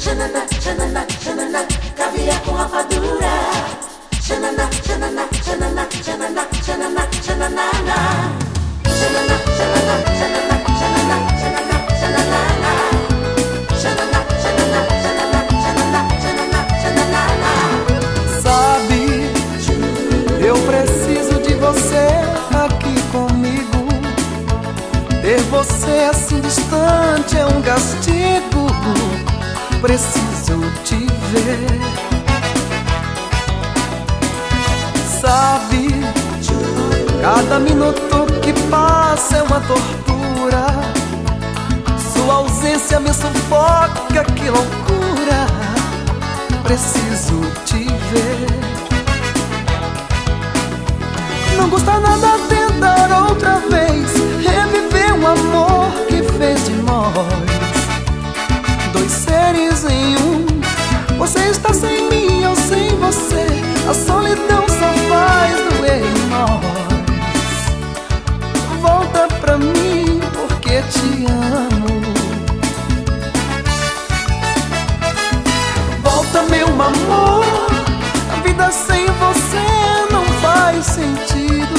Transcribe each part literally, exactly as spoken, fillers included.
xanana, xanana, xanana, caviar com rapadura. Xanana, xanana, xanana, xanana, xanana, xanana. Xanana, xanana, xanana, xanana, xanana, xanana. Xanana, xanana, xanana, xanana, xanana, xanana. Sabe, eu preciso de você aqui comigo. Ter você assim distante é um castigo. Preciso te ver. Sabe, cada minuto que passa é uma tortura. Sua ausência me sufoca, que loucura. Preciso te ver. Não custa nada tentar outra vez reviver um amor que fez de nós dois seres em um. Você está sem mim, eu sem você. A solidão só faz doer em nós. Volta pra mim porque te amo. Volta, meu amor. A vida sem você não faz sentido.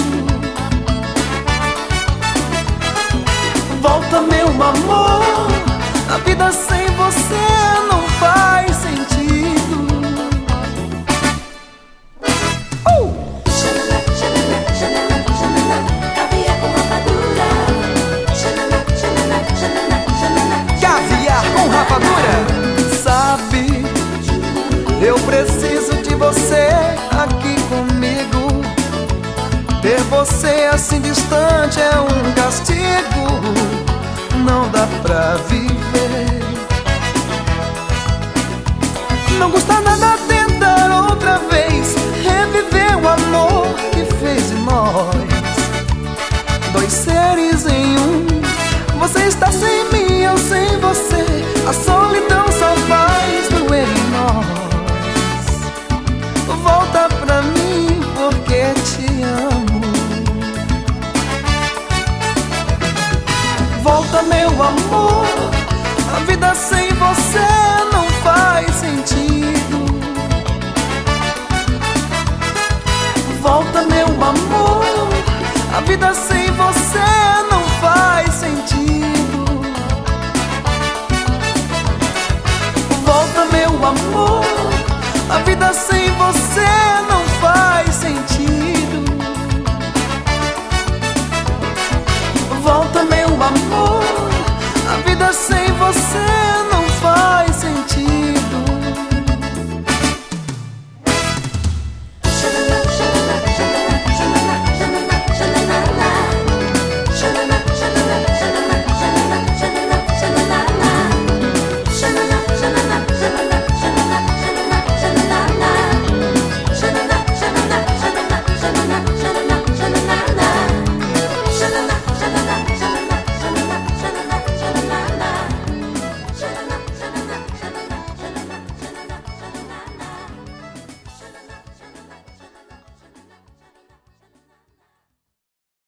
Volta, meu amor. A vida sem você não faz sentido. uh! Xanana, xanana, xanana, xanana, caviar com rapadura. Xanana, xanana, xanana, xanana, caviar com rapadura. Sabe, eu preciso de você aqui comigo. Ter você assim distante é um castigo. Não dá pra viver. Não custa nada tentar outra vez reviver o amor que fez de nós dois seres em um. Você está sem mim, eu sem você. A solidão só faz doer em nós. Volta pra mim porque te amo. Volta, meu amor. A vida sem você não faz sentido. Volta, meu amor. A vida sem você não faz sentido. Volta, meu amor. A vida sem você não faz sentido. Volta, meu amor. A vida sem você